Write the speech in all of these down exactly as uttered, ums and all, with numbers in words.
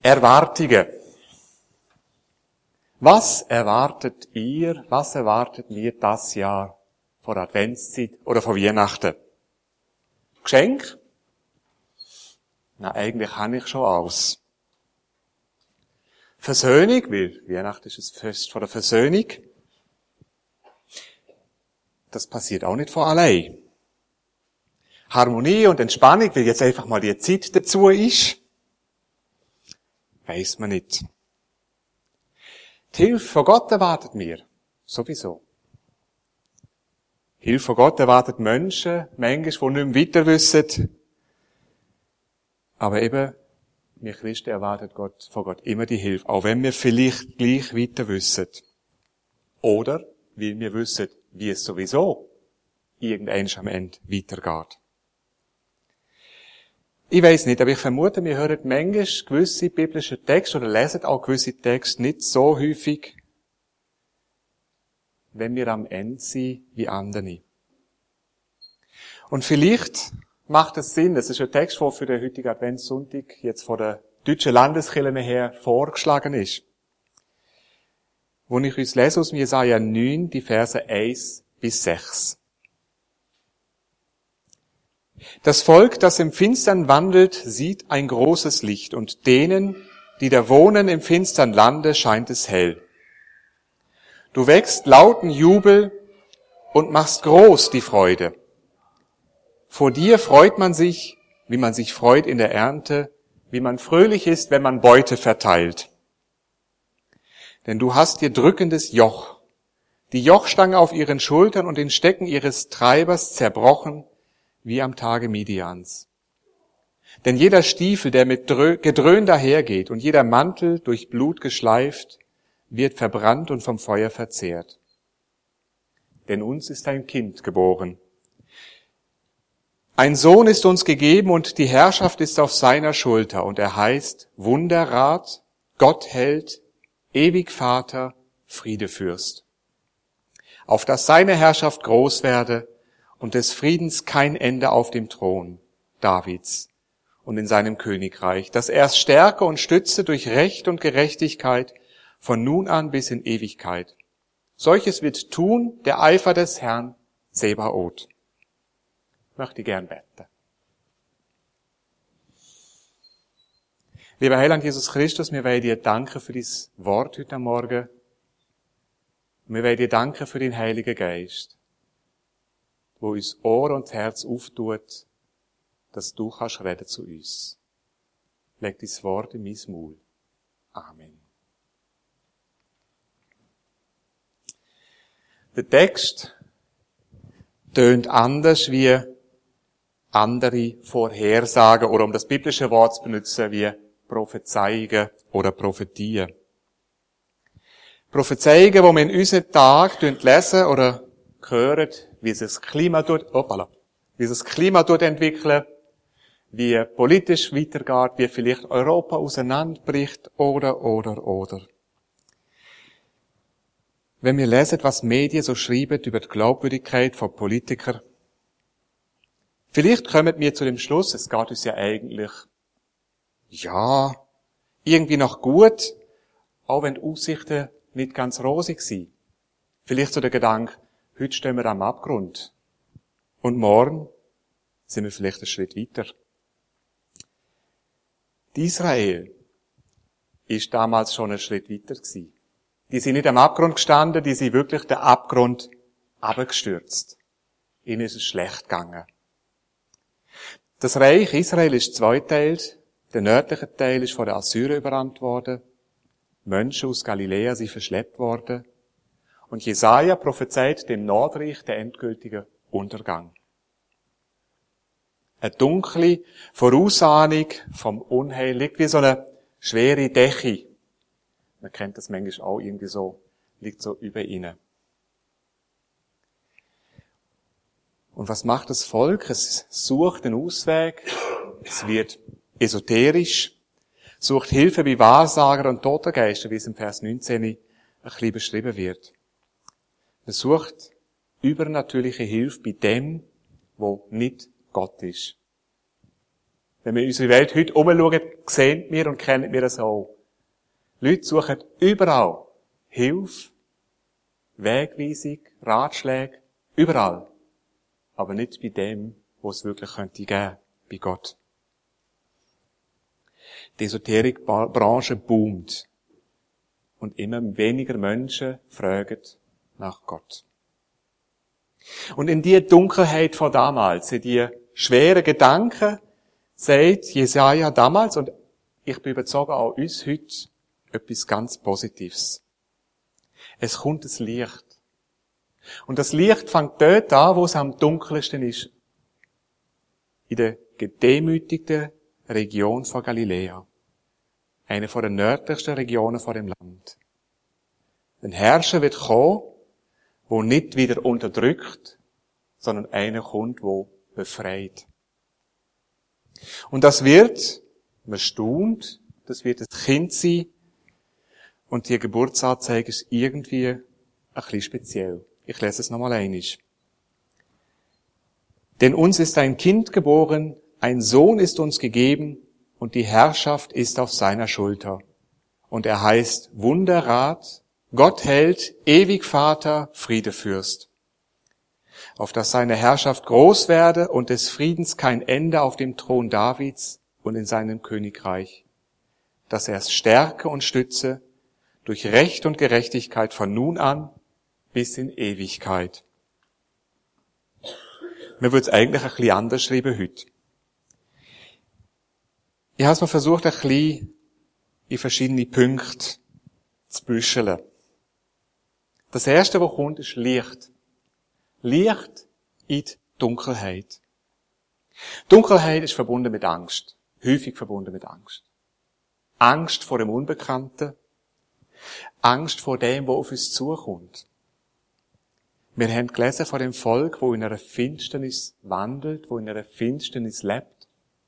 Erwartungen. Was erwartet ihr, was erwartet mir das Jahr vor Adventszeit oder vor Weihnachten? Geschenk? Na, eigentlich habe ich schon alles. Versöhnung, weil Weihnachten ist das Fest vor der Versöhnung. Das passiert auch nicht von allein. Harmonie und Entspannung, weil jetzt einfach mal die Zeit dazu ist. Weiss man nicht. Die Hilfe von Gott erwartet mir. Sowieso. Hilfe von Gott erwartet Menschen, manchmal, die nicht mehr weiter wissen. Aber eben, wir Christen erwartet Gott, von Gott immer die Hilfe. Auch wenn wir vielleicht gleich weiter wissen. Oder, weil wir wissen, wie es sowieso irgendwann am Ende weitergeht. Ich weiss nicht, aber ich vermute, wir hören manchmal gewisse biblische Texte oder lesen auch gewisse Texte nicht so häufig, wenn wir am Ende sind wie andere. Und vielleicht macht es Sinn, das ist ein Text, der für den heutigen Adventssonntag jetzt von der deutschen Landeskirche her vorgeschlagen ist. Wo ich uns lese aus Jesaja neun, die Verse eins bis sechs. Das Volk, das im Finstern wandelt, sieht ein großes Licht, und denen, die da wohnen im finstern Lande, scheint es hell. Du wächst lauten Jubel und machst groß die Freude. Vor dir freut man sich, wie man sich freut in der Ernte, wie man fröhlich ist, wenn man Beute verteilt. Denn du hast dir drückendes Joch, die Jochstange auf ihren Schultern und den Stecken ihres Treibers zerbrochen, wie am Tage Midians. Denn jeder Stiefel, der mit Gedröhn dahergeht, und jeder Mantel durch Blut geschleift, wird verbrannt und vom Feuer verzehrt. Denn uns ist ein Kind geboren. Ein Sohn ist uns gegeben, und die Herrschaft ist auf seiner Schulter, und er heißt Wunderrat, Gottheld, ewig Vater, Friedefürst. Auf dass seine Herrschaft groß werde und des Friedens kein Ende auf dem Thron Davids und in seinem Königreich, dass er es stärke und stütze durch Recht und Gerechtigkeit von nun an bis in Ewigkeit. Solches wird tun der Eifer des Herrn Sebaoth. Ich möchte gern beten. Lieber Heiland Jesus Christus, wir wollen dir danken für dieses Wort heute Morgen. Wir wollen dir danken für den Heiligen Geist, wo uns Ohr und Herz auftut, dass du kannst reden zu uns. Leg dein Wort in mein Maul. Amen. Der Text tönt anders wie andere Vorhersagen oder, um das biblische Wort zu benutzen, wie Prophezeiungen oder Prophetien. Prophezeiungen, die wir in unseren Tag lesen oder hören, wie sich das Klima dort, opala, wie sich das Klima dort entwickelt, wie politisch weitergeht, wie vielleicht Europa auseinanderbricht, oder, oder, oder. Wenn wir lesen, was Medien so schreiben über die Glaubwürdigkeit von Politikern, vielleicht kommen wir zu dem Schluss, es geht uns ja eigentlich, ja, irgendwie noch gut, auch wenn die Aussichten nicht ganz rosig sind. Vielleicht so der Gedanke, heute stehen wir am Abgrund. Und morgen sind wir vielleicht einen Schritt weiter. Die Israel ist damals schon einen Schritt weiter gewesen. Die sind nicht am Abgrund gestanden, die sind wirklich den Abgrund abgestürzt. Ihnen ist es schlecht gegangen. Das Reich Israel ist zweiteilt. Der nördliche Teil ist von den Assyrern überrannt worden. Menschen aus Galiläa sind verschleppt worden. Und Jesaja prophezeit dem Nordreich den endgültigen Untergang. Eine dunkle Vorausahnung vom Unheil liegt wie so eine schwere Decke. Man kennt das manchmal auch irgendwie so, liegt so über ihnen. Und was macht das Volk? Es sucht einen Ausweg. Es wird esoterisch, sucht Hilfe bei Wahrsager und Totengeister, wie es im Vers neunzehn ein bisschen beschrieben wird. Es sucht übernatürliche Hilfe bei dem, wo nicht Gott ist. Wenn wir in unsere Welt heute umschauen, sehen wir und kennen wir das auch. Leute suchen überall Hilfe, Wegweisung, Ratschläge, überall. Aber nicht bei dem, wo es wirklich könnte geben, bei Gott. Die Esoterikbranche boomt. Und immer weniger Menschen fragen nach Gott. Und in die Dunkelheit von damals, in die schweren Gedanken, sagt Jesaja damals, und ich bin überzeugt auch uns heute, etwas ganz Positives. Es kommt das Licht. Und das Licht fängt dort an, wo es am dunkelsten ist. In der gedemütigten Region von Galiläa. Eine von den nördlichsten Regionen von dem Land. Ein Herrscher wird kommen, wo nicht wieder unterdrückt, sondern einer kommt, wo befreit. Und das wird, man staunt, das wird ein Kind sein, und die Geburtsanzeige ist irgendwie ein bisschen speziell. Ich lese es nochmal einmal. Denn uns ist ein Kind geboren, ein Sohn ist uns gegeben, und die Herrschaft ist auf seiner Schulter. Und er heißt Wunderrat, Gott hält, ewig Vater, Friedefürst. Auf dass seine Herrschaft groß werde und des Friedens kein Ende auf dem Thron Davids und in seinem Königreich. Dass er es stärke und stütze durch Recht und Gerechtigkeit von nun an bis in Ewigkeit. Mir würde es eigentlich ein bisschen anders schreiben heute. Ich habe es mal versucht, ein bisschen in verschiedene Punkte zu büscheln. Das erste, was kommt, ist Licht. Licht in die Dunkelheit. Dunkelheit ist verbunden mit Angst. Häufig verbunden mit Angst. Angst vor dem Unbekannten. Angst vor dem, was auf uns zukommt. Wir haben gelesen von dem Volk, wo in einer Finsternis wandelt, wo in einer Finsternis lebt.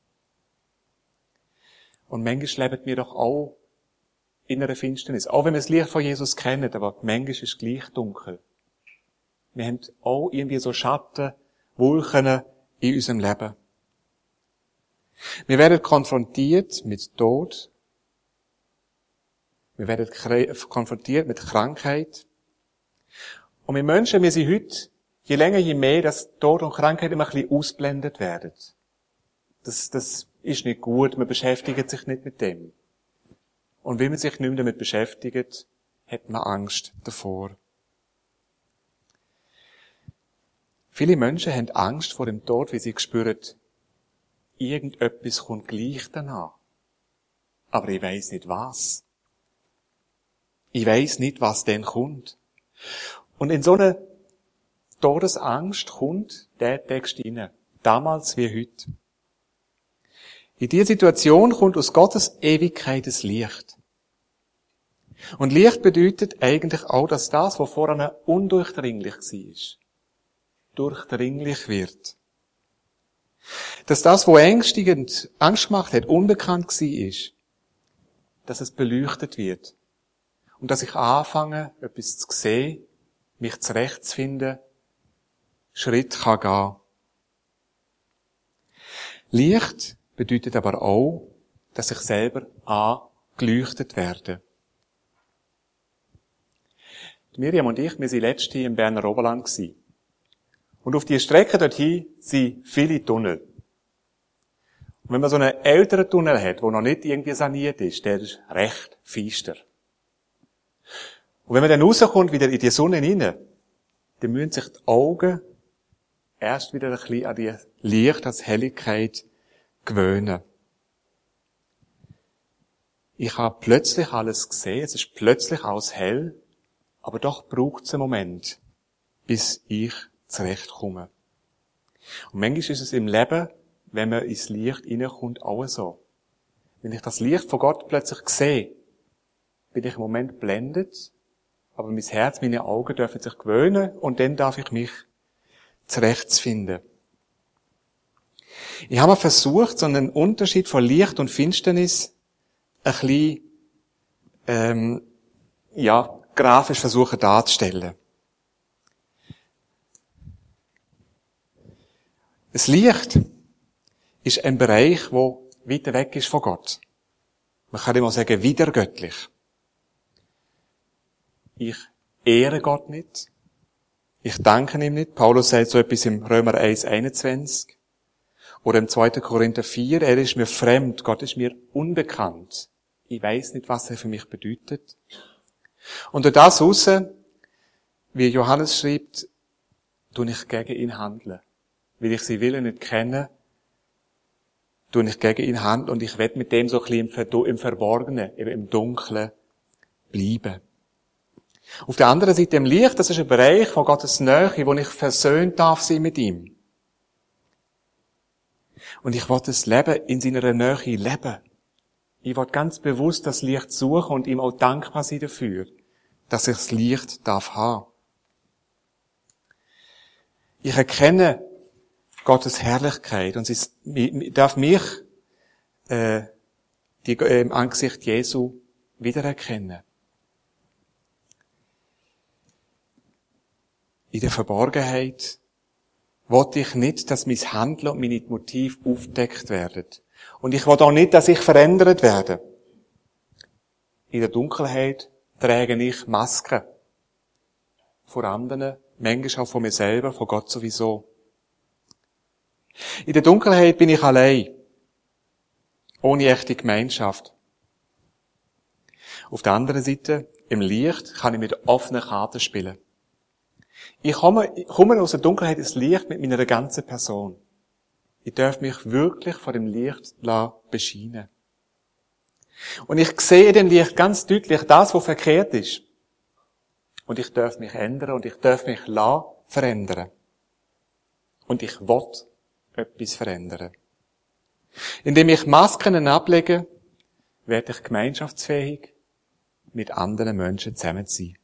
Und manchmal leben wir doch auch in einer Finsternis. Auch wenn wir das Licht von Jesus kennen, aber manchmal ist es gleich dunkel. Wir haben auch irgendwie so Schatten, Wolken in unserem Leben. Wir werden konfrontiert mit Tod. Wir werden konfrontiert mit Krankheit. Und wir Menschen, wir sind heute, je länger, je mehr, dass Tod und Krankheit immer ein bisschen ausblendet werden. Das, das ist nicht gut, man beschäftigt sich nicht mit dem. Und wenn man sich nicht mehr damit beschäftigt, hat man Angst davor. Viele Menschen haben Angst vor dem Tod, weil sie spüren, irgendetwas kommt gleich danach. Aber ich weiss nicht was. Ich weiss nicht, was denn kommt. Und in so eine Todesangst kommt der Text hinein. Damals wie heute. In dieser Situation kommt aus Gottes Ewigkeit das Licht. Und Licht bedeutet eigentlich auch, dass das, was vorher undurchdringlich war, durchdringlich wird. Dass das, was ängstigend Angst gemacht hat, unbekannt war, dass es beleuchtet wird. Und dass ich anfange, etwas zu sehen, mich zurechtzufinden, Schritt kann gehen. Licht bedeutet aber auch, dass ich selber angeleuchtet werde. Miriam und ich, wir waren letztes Jahr im Berner Oberland. Und auf die Strecke dorthin sind viele Tunnel. Und wenn man so einen älteren Tunnel hat, der noch nicht irgendwie saniert ist, der ist recht feister. Und wenn man dann rauskommt, wieder in die Sonne hinein, dann müssen sich die Augen erst wieder ein bisschen an die Licht, an die Helligkeit gewöhnen. Ich habe plötzlich alles gesehen, es ist plötzlich alles hell, aber doch braucht es einen Moment, bis ich zurechtkomme. Und manchmal ist es im Leben, wenn man ins Licht hineinkommt, auch so. Wenn ich das Licht von Gott plötzlich sehe, bin ich im Moment blendet, aber mein Herz, meine Augen dürfen sich gewöhnen und dann darf ich mich zurechtfinden. Ich habe versucht, so einen Unterschied von Licht und Finsternis ein bisschen, ähm, ja, grafisch versuchen darzustellen. Das Licht ist ein Bereich, wo weiter weg ist von Gott. Man kann immer sagen, widergöttlich. Ich ehre Gott nicht. Ich danke ihm nicht. Paulus sagt so etwas im Römer eins einundzwanzig. Oder im zweiten Korinther vier. Er ist mir fremd. Gott ist mir unbekannt. Ich weiß nicht, was er für mich bedeutet. Und durch das raus, wie Johannes schreibt, tue ich gegen ihn handeln. Weil ich sie Willen nicht kenne, tue ich gegen ihn handeln und ich will mit dem so ein bisschen im Verborgenen, im Dunkeln bleiben. Auf der anderen Seite im Licht, das ist ein Bereich von Gottes Nähe, wo ich versöhnt darf sein mit ihm. Und ich will das Leben in seiner Nähe leben. Ich will ganz bewusst das Licht suchen und ihm auch dankbar sein dafür, dass ich das Licht darf haben. Ich erkenne Gottes Herrlichkeit und es darf mich äh, die, äh, im Angesicht Jesu wiedererkennen. In der Verborgenheit wollte ich nicht, dass mein Handeln und meine Motive aufgedeckt werden. Und ich will auch nicht, dass ich verändert werde. In der Dunkelheit trage ich Masken. Vor anderen, manchmal auch von mir selber, von Gott sowieso. In der Dunkelheit bin ich allein. Ohne echte Gemeinschaft. Auf der anderen Seite, im Licht, kann ich mit offenen Karten spielen. Ich komme, ich komme aus der Dunkelheit ins Licht mit meiner ganzen Person. Ich darf mich wirklich von dem Licht bescheinen. Und ich sehe in dem Licht ganz deutlich das, was verkehrt ist. Und ich darf mich ändern und ich darf mich verändern. Und ich will etwas verändern. Indem ich Masken ablege, werde ich gemeinschaftsfähig mit anderen Menschen zusammen sein.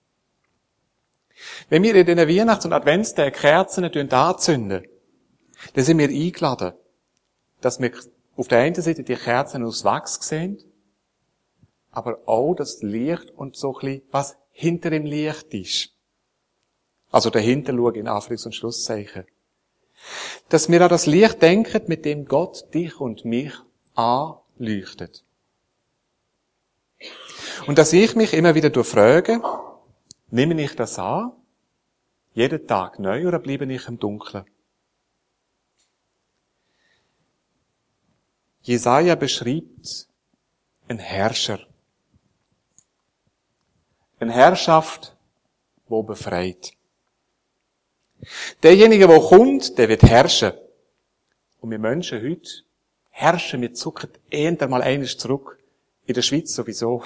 Wenn wir in den Weihnachts- und Adventstagen Kerzen anzünden, dann sind wir eingeladen, dass wir auf der einen Seite die Kerzen aus Wachs sehen, aber auch das Licht und so ein bisschen, was hinter dem Licht ist. Also dahinter schauen in Anführungs- und Schlusszeichen. Dass wir an das Licht denken, mit dem Gott dich und mich anleuchtet. Und dass ich mich immer wieder frage, nehme ich das an? Jeden Tag neu oder bleibe ich im Dunkeln? Jesaja beschreibt einen Herrscher. Eine Herrschaft, wo befreit. Derjenige, der kommt, der wird herrschen. Und wir Menschen heute herrschen, wir zucken eher mal eines zurück. In der Schweiz sowieso.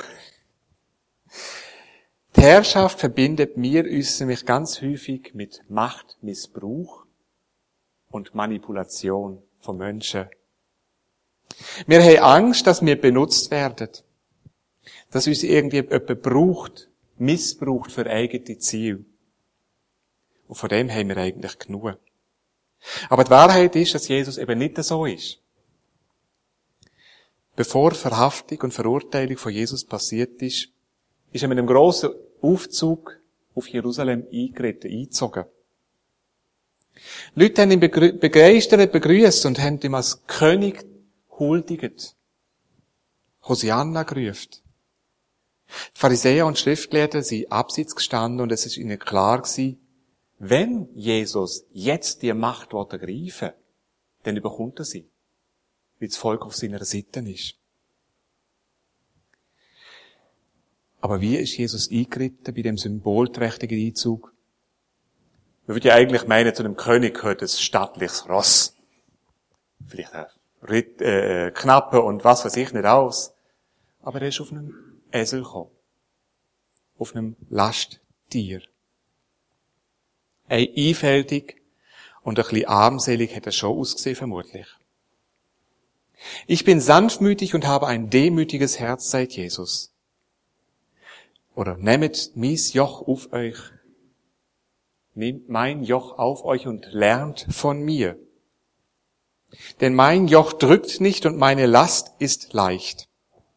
Die Herrschaft verbindet mir uns nämlich ganz häufig mit Machtmissbrauch und Manipulation von Menschen. Wir haben Angst, dass wir benutzt werden. Dass uns irgendwie jemand braucht, missbraucht für eigene Ziele. Und von dem haben wir eigentlich genug. Aber die Wahrheit ist, dass Jesus eben nicht so ist. Bevor Verhaftung und Verurteilung von Jesus passiert ist, ist er mit einem grossen Aufzug auf Jerusalem eingeritten, eingezogen. Die Leute haben ihn begeistert begrüßt und haben ihm als König huldigt. Hosianna gerufen. Die Pharisäer und Schriftgelehrten sind abseits gestanden und es ist ihnen klar gewesen, wenn Jesus jetzt die Macht ergreifen will, dann überkommt er sie, weil das Volk auf seiner Seite ist. Aber wie ist Jesus eingeritten bei dem symbolträchtigen Einzug? Man würde ja eigentlich meinen, zu einem König gehört ein stattliches Ross. Vielleicht ein Ritt, äh, Knappe und was weiß ich nicht aus. Aber er ist auf einem Esel gekommen. Auf einem Lasttier. Ein einfältig und ein bisschen armselig hat er schon ausgesehen, vermutlich. Ich bin sanftmütig und habe ein demütiges Herz, sagt Jesus. Oder nehmet mies Joch auf euch. Nehmt mein Joch auf euch und lernt von mir. Denn mein Joch drückt nicht und meine Last ist leicht.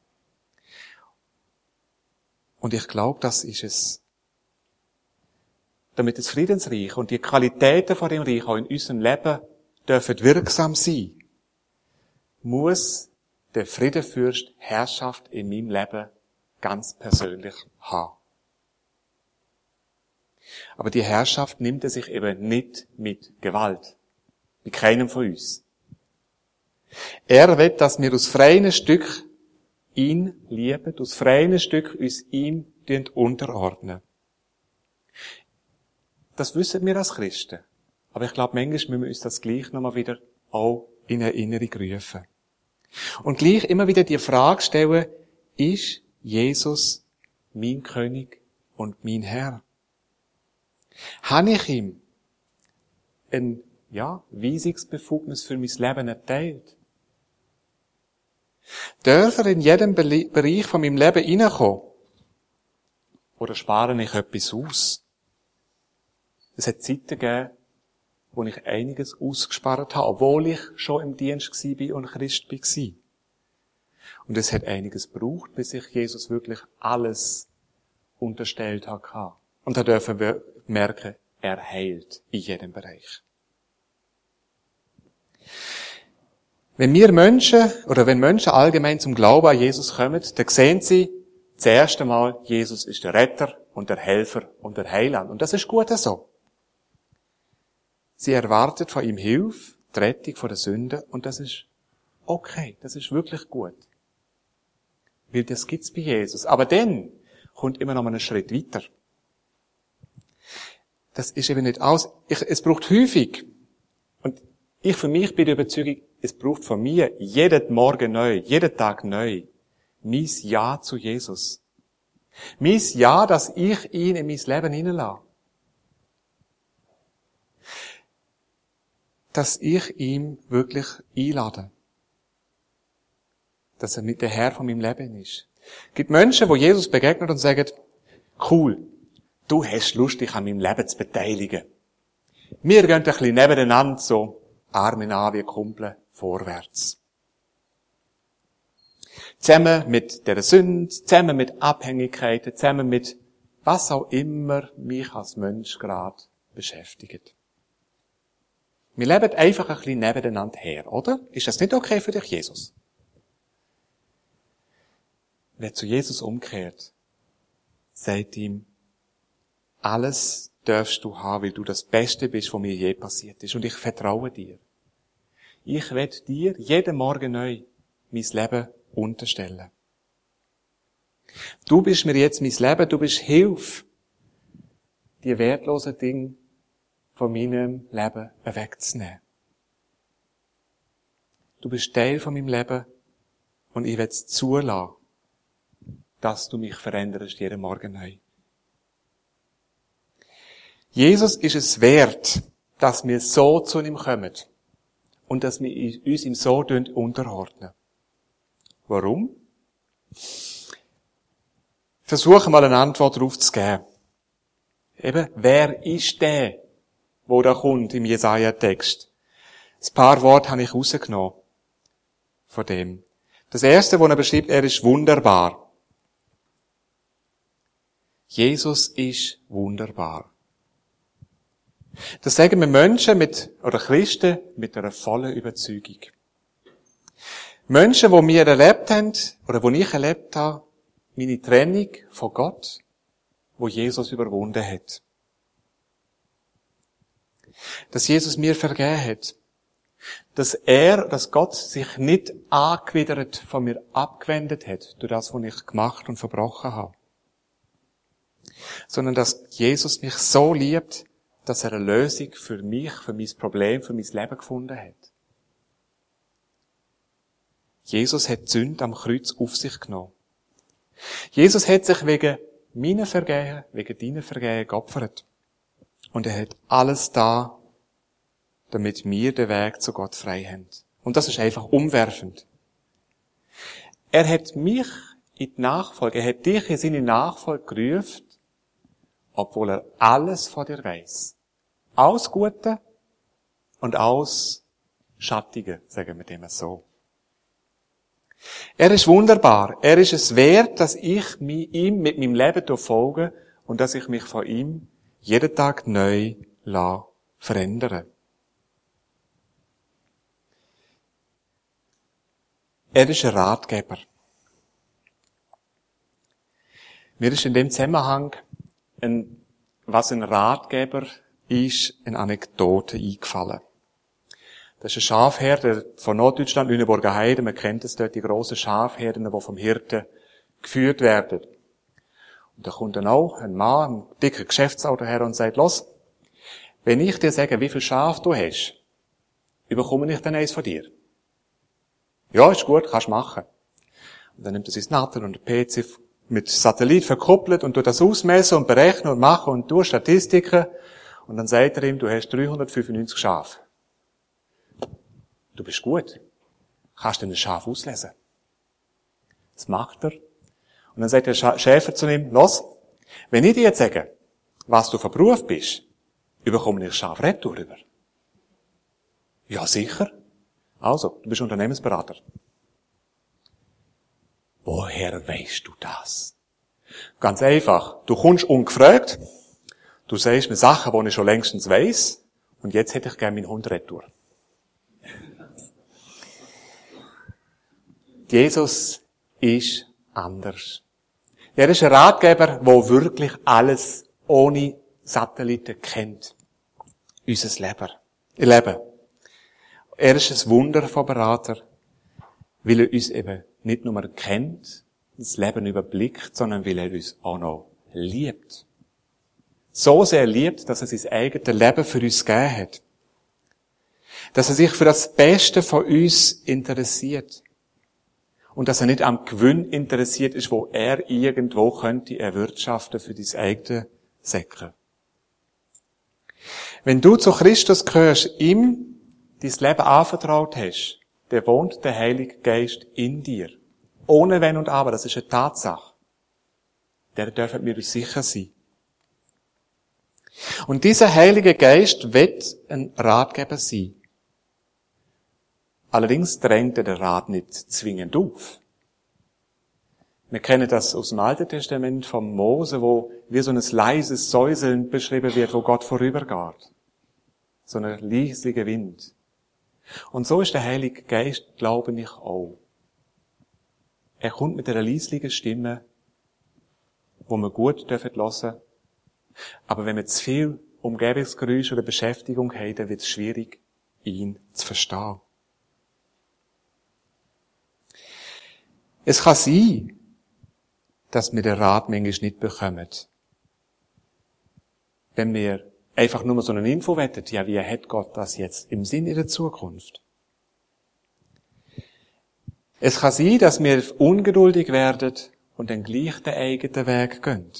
Und ich glaube, das ist es. Damit das Friedensreich und die Qualitäten von dem Reich auch in unserem Leben dürfen wirksam sein. muss der Friedenfürst Herrschaft in meinem Leben ganz persönlich haben. Aber die Herrschaft nimmt er sich eben nicht mit Gewalt. Mit keinem von uns. Er will, dass wir aus freien Stück ihn lieben, aus freien Stück uns ihm unterordnen. Das wissen wir als Christen. Aber ich glaube, manchmal müssen wir uns das gleich nochmal wieder auch in Erinnerung rufen. Und gleich immer wieder die Frage stellen, ist Jesus mein König und mein Herr? Habe ich ihm ein, ja, Weisungsbefugnis für mein Leben erteilt? Darf er in jedem Bereich von meinem Leben hineinkommen? Oder spare ich etwas aus? Es hat Zeiten gegeben, wo ich einiges ausgespart habe, obwohl ich schon im Dienst war und Christ war. Und es hat einiges gebraucht, bis ich Jesus wirklich alles unterstellt habe. Und da dürfen wir merken, er heilt in jedem Bereich. Wenn wir Menschen, oder wenn Menschen allgemein zum Glauben an Jesus kommen, dann sehen sie zuerst einmal, Jesus ist der Retter und der Helfer und der Heiland. Und das ist gut so. Sie erwartet von ihm Hilfe, die Rettung von der Sünde, und das ist okay, das ist wirklich gut. Weil das gibt's bei Jesus. Aber dann kommt immer noch mal einen Schritt weiter. Das ist eben nicht aus. Ich, es braucht häufig, und ich für mich bin der Überzeugung, es braucht von mir jeden Morgen neu, jeden Tag neu, mein Ja zu Jesus. Mein Ja, dass ich ihn in mein Leben hineinlasse. Dass ich ihm wirklich einlade. Dass er mit der Herr von meinem Leben ist. Es gibt Menschen, die Jesus begegnen und sagen, cool, du hast Lust, dich an meinem Leben zu beteiligen. Wir gehen ein bisschen nebeneinander, so Arm in Arm wie Kumpel, vorwärts. Zusammen mit der Sünde, zusammen mit Abhängigkeiten, zusammen mit was auch immer mich als Mensch gerade beschäftigt. Wir leben einfach ein bisschen nebeneinander her, oder? Ist das nicht okay für dich, Jesus? Wer zu Jesus umkehrt, sagt ihm, alles darfst du haben, weil du das Beste bist, was mir je passiert ist. Und ich vertraue dir. Ich will dir jeden Morgen neu mein Leben unterstellen. Du bist mir jetzt mein Leben, du bist Hilfe, die wertlosen Dinge von meinem Leben wegzunehmen. Du bist Teil von meinem Leben und ich will es zulassen, dass du mich veränderst jeden Morgen neu. Jesus ist es wert, dass wir so zu ihm kommen und dass wir uns ihm so unterordnen. Warum? Versuche mal eine Antwort darauf zu geben. Eben, wer ist der, wo da kommt im Jesaja-Text? Ein paar Worte habe ich rausgenommen von dem. Das erste, was er beschreibt, er ist wunderbar. Jesus ist wunderbar. Das sagen wir Menschen mit, oder Christen mit einer vollen Überzeugung. Menschen, die wir erlebt haben, oder die ich erlebt habe, meine Trennung von Gott, wo Jesus überwunden hat. Dass Jesus mir vergeben hat. Dass er, dass Gott sich nicht angewidert von mir abgewendet hat, durch das, was ich gemacht und verbrochen habe. Sondern dass Jesus mich so liebt, dass er eine Lösung für mich, für mein Problem, für mein Leben gefunden hat. Jesus hat die Sünde am Kreuz auf sich genommen. Jesus hat sich wegen meiner Vergehen, wegen deiner Vergehen geopfert. Und er hat alles da, damit wir den Weg zu Gott frei haben. Und das ist einfach umwerfend. Er hat mich in die Nachfolge, er hat dich in seine Nachfolge gerufen, obwohl er alles von dir weiss. Alles Gute und alles Schattige, sagen wir dem so. Er ist wunderbar. Er ist es wert, dass ich mich ihm mit meinem Leben folge und dass ich mich von ihm jeden Tag neu verändere. Er ist ein Ratgeber. Mir ist in dem Zusammenhang, ein, was ein Ratgeber ist, eine Anekdote eingefallen. Das ist ein Schafherder von Norddeutschland, Lüneburger Heide. Man kennt es dort, die grossen Schafherden, die vom Hirten geführt werden. Und da kommt dann auch ein Mann, ein dicker Geschäftsauto her und sagt, los, wenn ich dir sage, wie viel Schaf du hast, überkomme ich dann eins von dir? Ja, ist gut, kannst machen. Und dann nimmt er sein Nadel und den P C mit Satellit verkuppelt und tut das ausmessen und berechnen und machen und tut Statistiken. Und dann sagt er ihm, du hast dreihundertfünfundneunzig Schafe. Du bist gut. Kannst du ein Schaf auslesen? Das macht er. Und dann sagt der Schäfer zu ihm, los, wenn ich dir jetzt sage, was du für Beruf bist, überkomme ich Schaf retour rüber. Ja, sicher. Also, du bist Unternehmensberater. Woher weißt du das? Ganz einfach. Du kommst ungefragt, du sagst mir Sachen, die ich schon längstens weiss, und jetzt hätte ich gerne meinen Hund retour. Jesus ist anders. Er ist ein Ratgeber, der wirklich alles ohne Satelliten kennt. Unser Leben. Leben. Er ist ein Wunder von Berater, weil er uns eben nicht nur kennt, das Leben überblickt, sondern weil er uns auch noch liebt. So sehr liebt, dass er sein eigenes Leben für uns gegeben hat. Dass er sich für das Beste von uns interessiert. Und dass er nicht am Gewinn interessiert ist, wo er irgendwo könnte erwirtschaften für dein eigene Säcke. Wenn du zu Christus gehörst, ihm dein Leben anvertraut hast, der wohnt der Heilige Geist in dir. Ohne Wenn und Aber, das ist eine Tatsache. Der dürfen wir uns sicher sein. Und dieser Heilige Geist wird ein Ratgeber sein. Allerdings drängt er den Rat nicht zwingend auf. Wir kennen das aus dem Alten Testament vom Mose, wo wie so ein leises Säuseln beschrieben wird, wo Gott vorübergeht. So ein leisiger Wind. Und so ist der Heilige Geist, glaube ich, auch. Er kommt mit einer leislichen Stimme, wo wir gut hören dürfen. Aber wenn wir zu viel Umgebungsgeräusche oder Beschäftigung haben, dann wird es schwierig, ihn zu verstehen. Es kann sein, dass wir den Rat manchmal nicht bekommen. Wenn wir einfach nur so eine Info wettet, ja, wie hat Gott das jetzt im Sinne der Zukunft? Es kann sein, dass wir ungeduldig werden und dann gleich den eigenen Weg gehen.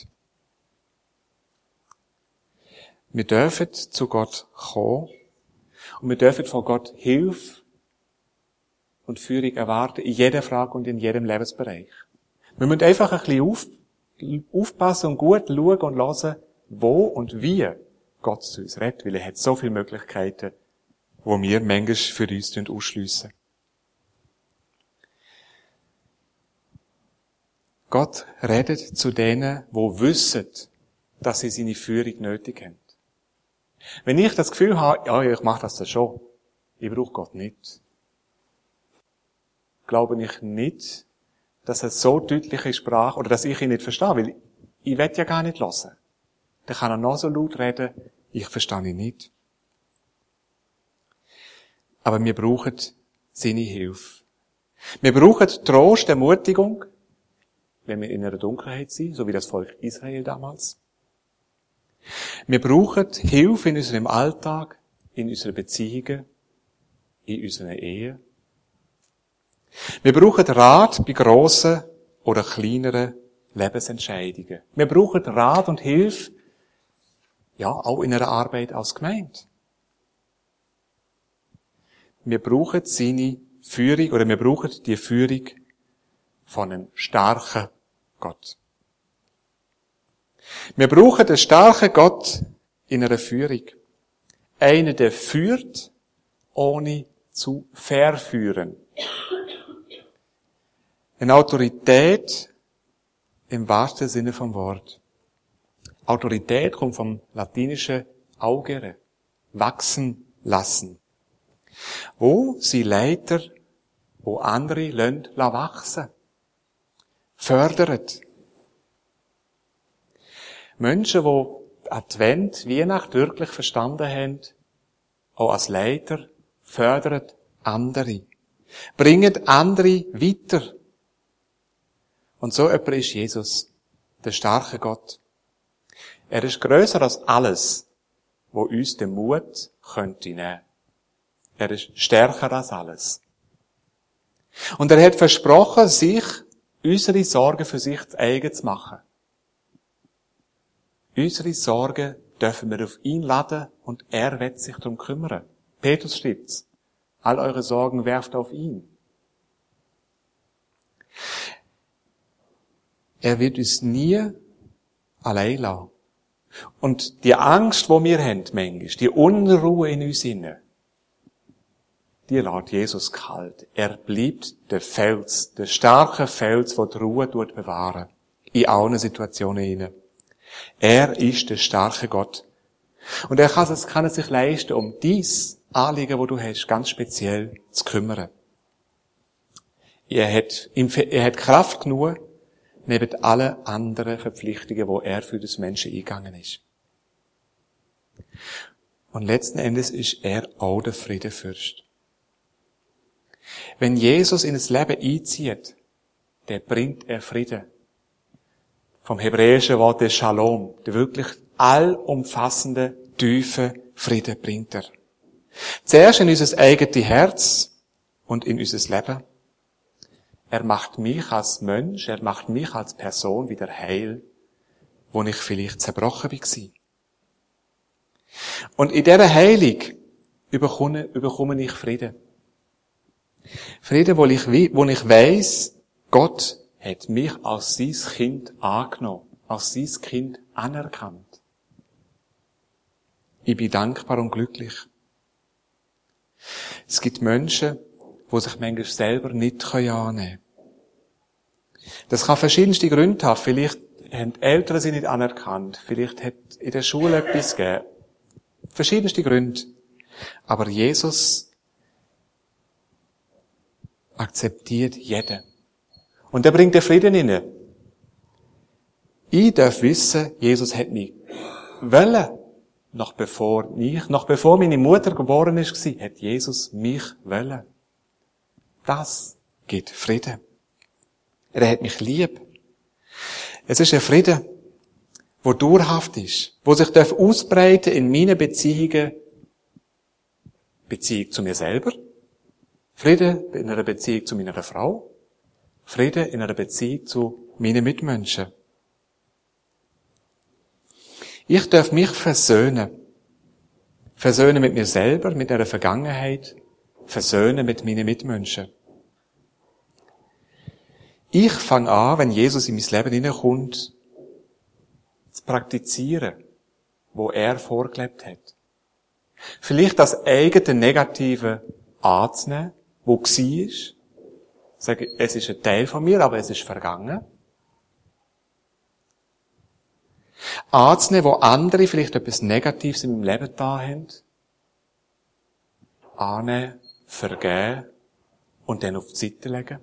Wir dürfen zu Gott kommen und wir dürfen von Gott Hilfe und Führung erwarten in jeder Frage und in jedem Lebensbereich. Wir müssen einfach ein bisschen auf, aufpassen und gut schauen und hören, wo und wie Gott zu uns redet, weil er hat so viele Möglichkeiten, wo wir manchmal für uns ausschliessen. Gott redet zu denen, die wissen, dass sie seine Führung nötig haben. Wenn ich das Gefühl habe, ja, ich mache das dann schon, ich brauche Gott nicht, glaube ich nicht, dass er so deutliche Sprache, oder dass ich ihn nicht verstehe, weil ich will ja gar nicht hören. Dann kann er noch so laut reden, ich verstehe ihn nicht. Aber wir brauchen seine Hilfe. Wir brauchen Trost, Ermutigung, wenn wir in einer Dunkelheit sind, so wie das Volk Israel damals. Wir brauchen Hilfe in unserem Alltag, in unseren Beziehungen, in unseren Ehen. Wir brauchen Rat bei grossen oder kleineren Lebensentscheidungen. Wir brauchen Rat und Hilfe, ja, auch in einer Arbeit als Gemeinde. Wir brauchen seine Führung, oder wir brauchen die Führung von einem starken Gott. Wir brauchen einen starken Gott in einer Führung. Einen, der führt, ohne zu verführen. Eine Autorität im wahrsten Sinne vom Wort. Autorität kommt vom latinischen augere, wachsen lassen. Wo sie Leiter, wo andere lassen, lassen wachsen. Fördert. Menschen, die Advent, Weihnacht wirklich verstanden haben, auch als Leiter, fördern andere. Bringen andere weiter. Und so jemand ist Jesus, der starke Gott. Er ist grösser als alles, wo uns den Mut könnte nehmen. Er ist stärker als alles. Und er hat versprochen, sich unsere Sorgen für sich zu eigen zu machen. Unsere Sorgen dürfen wir auf ihn laden und er wird sich darum kümmern. Petrus schreibt's. All eure Sorgen werft auf ihn. Er wird uns nie allein lassen. Und die Angst, die wir haben, manchmal, die Unruhe in uns inne, die lässt Jesus kalt. Er bleibt der Fels, der starke Fels, der die Ruhe bewahren. In allen Situationen inne. Er ist der starke Gott. Und er kann es, kann es sich leisten, um dies Anliegen, wo du hast, ganz speziell zu kümmern. Er hat, er hat Kraft genug, neben allen anderen Verpflichtungen, wo er für das Menschen eingegangen ist. Und letzten Endes ist er auch der Friedenfürst. Wenn Jesus in das Leben einzieht, der bringt er Frieden. Vom hebräischen Wort der Shalom, der wirklich allumfassende, tiefe Frieden bringt er. Zuerst in unser eigenes Herz und in unser Leben. Er macht mich als Mensch, er macht mich als Person wieder heil, wo ich vielleicht zerbrochen war. Und in dieser Heilung überkomme, überkomme ich Frieden. Frieden, wo ich, wo ich weiss, Gott hat mich als sein Kind angenommen, als sein Kind anerkannt. Ich bin dankbar und glücklich. Es gibt Menschen, die sich manchmal selber nicht annehmen können. Das kann verschiedenste Gründe haben. Vielleicht haben die Eltern sie nicht anerkannt. Vielleicht hat in der Schule etwas gegeben. Verschiedenste Gründe. Aber Jesus akzeptiert jeden. Und er bringt den Frieden inne. Ich darf wissen, Jesus hat mich wollen. Noch bevor ich, noch bevor meine Mutter geboren ist, hat Jesus mich wollen. Das gibt Frieden. Er hat mich lieb. Es ist ein Frieden, der dauerhaft ist, der sich ausbreiten in meinen Beziehungen. Beziehung zu mir selber. Frieden in einer Beziehung zu meiner Frau. Frieden in einer Beziehung zu meinen Mitmenschen. Ich darf mich versöhnen. Versöhnen mit mir selber, mit einer Vergangenheit. Versöhnen mit meinen Mitmenschen. Ich fange an, wenn Jesus in mein Leben hineinkommt, zu praktizieren, wo er vorgelebt hat. Vielleicht das eigene Negative anzunehmen, wo war. Sagen, es ist ein Teil von mir, aber es ist vergangen. Anzunehmen, wo andere vielleicht etwas Negatives in meinem Leben da haben. Annehmen, vergeben und dann auf die Seite legen.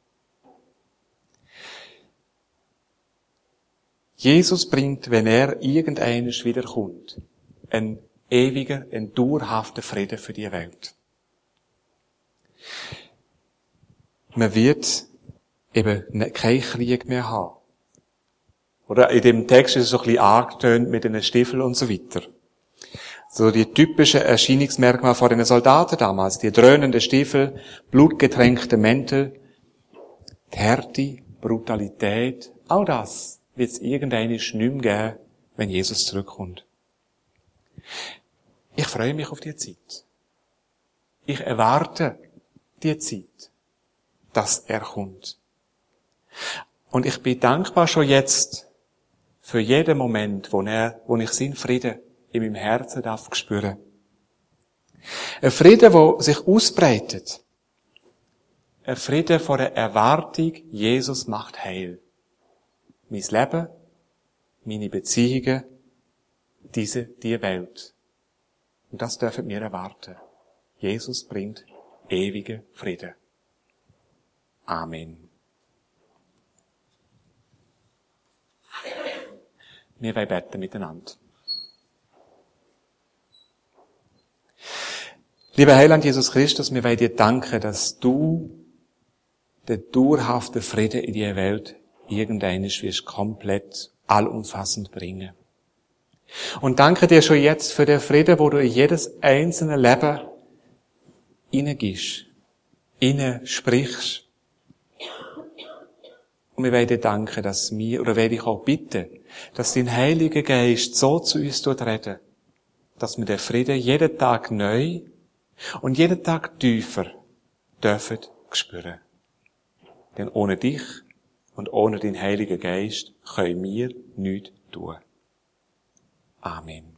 Jesus bringt, wenn er irgendeines wiederkommt, einen ewigen, einen dauerhaften Frieden für die Welt. Man wird eben keinen Krieg mehr haben. Oder in dem Text ist es so ein bisschen angetönt mit den Stiefeln und so weiter. So die typischen Erscheinungsmerkmale von den Soldaten damals. Die dröhnenden Stiefel, blutgetränkte Mäntel, die Härte, Brutalität, all das wird es irgendeine nicht mehr geben, wenn Jesus zurückkommt. Ich freue mich auf die Zeit. Ich erwarte die Zeit, dass er kommt. Und ich bin dankbar schon jetzt für jeden Moment, wo, er, wo ich seinen Frieden in meinem Herzen darf spüren. Ein Frieden, der sich ausbreitet. Ein Frieden vor der Erwartung, Jesus macht heil. Mein Leben, meine Beziehungen, diese, die Welt. Und das dürfen wir erwarten. Jesus bringt ewigen Frieden. Amen. Wir wollen beten miteinander. Lieber Heiland Jesus Christus, wir wollen dir danken, dass du den dauerhaften Frieden in die Welt irgendeines wirst komplett allumfassend bringen. Und danke dir schon jetzt für den Frieden, wo du in jedes einzelne Leben hineingibst, hineinsprichst. Und wir wollen dir danken, dass wir, oder will ich auch bitten, dass dein Heiliger Geist so zu uns reden, dass wir den Frieden jeden Tag neu und jeden Tag tiefer dürfen spüren. Denn ohne dich und ohne den Heiligen Geist können wir nichts tun. Amen.